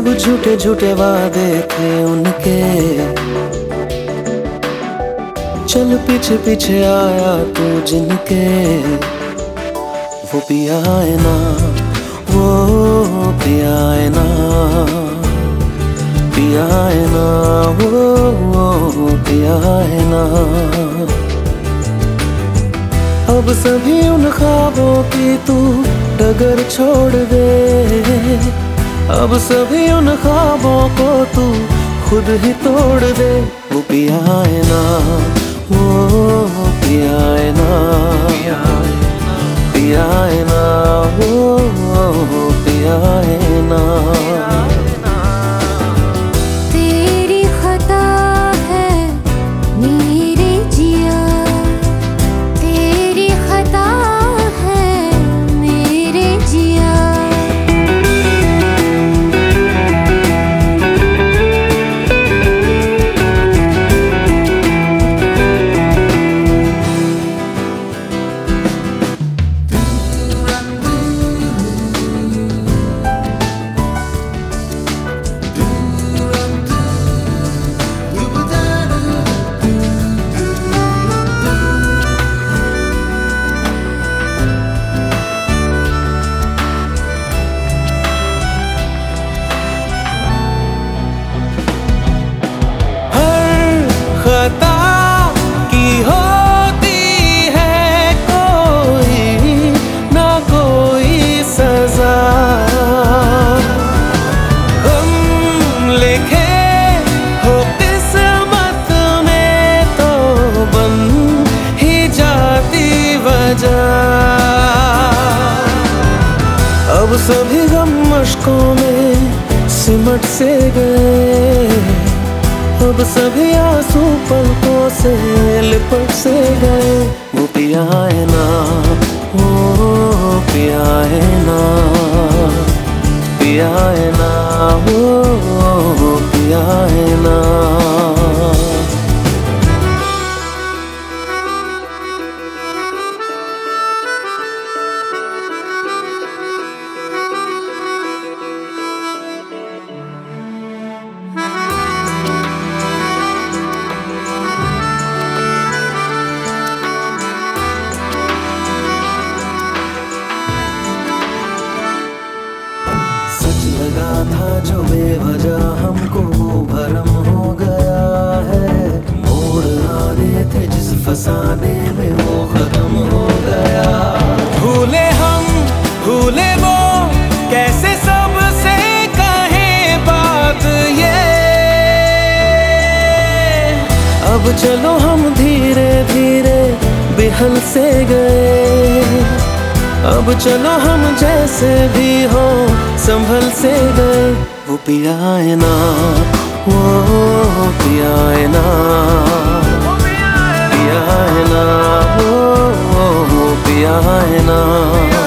सब झूठे झूठे वादे थे उनके, चल पीछे पीछे आया तू जिनके। वो पिया है ना, वो पिया है ना, पिया है ना, वो पिया है ना। अब सभी उन ख्वाबों की तू डगर छोड़ दे, अब सभी उन ख्वाबों को तू खुद ही तोड़ दे। वो पिया है ना, वो पिया है ना, पिया है ना, वो पिया है ना। तेरी खता है मेरे जिया, तेरी खता है मेरे जिया। खता की होती है कोई ना कोई सजा, हम लिखे हो किस्मत में तो बन ही जाती वजह। अब सभी गम मशकों में सिमट से गए, अब सभी आंसू पलकों से लिपट से गए। वो पिया है ना, वो पिया है ना, पिया है ना, वो पिया है ना। लगा था जो बेवजह हमको वो भरम हो गया है, मोड़ आने थे जिस फसाने में वो खत्म हो गया। भूले हम भूले वो कैसे सबसे कहें बात ये, अब चलो हम धीरे धीरे बिहल से गए, अब चलो हम जैसे भी हो संभल से गए। वो पिया है ना, वो पिया है ना, पिया है ना, वो पिया है ना।